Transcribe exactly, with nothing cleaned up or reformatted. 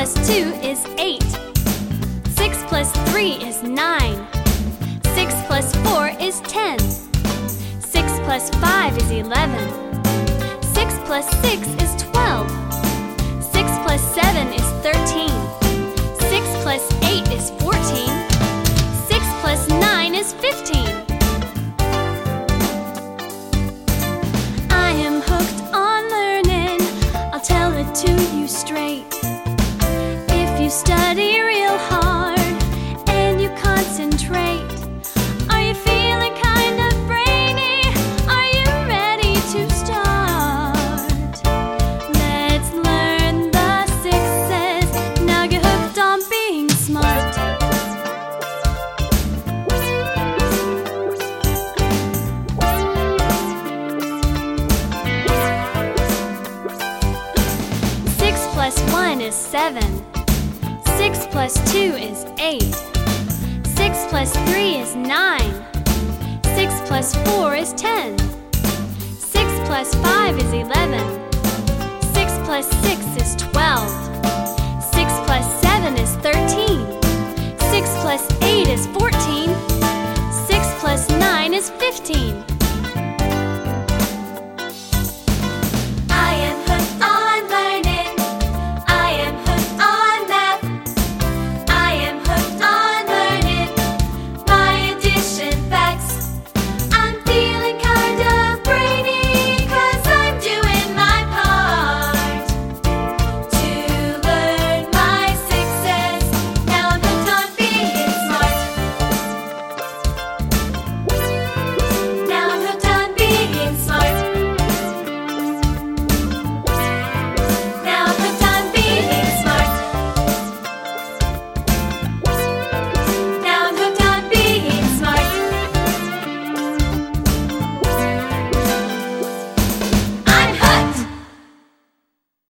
plus two is eight. Six plus three is nine. Six plus four is ten. Six plus five is eleven. Six plus six is twelve. Six plus seven is thirteen. Six plus eight is fourteen. Six plus nine is fifteen. I am hooked on learning, I'll tell it to you straight. If you study real hard and you concentrate, are you feeling kind of brainy? Are you ready to start? Let's learn the sixes, now get hooked on being smart. Six plus one is seven. Six plus two is eight. Six plus three is nine. Six plus four is ten. Six plus five is eleven. Six plus six is twelve.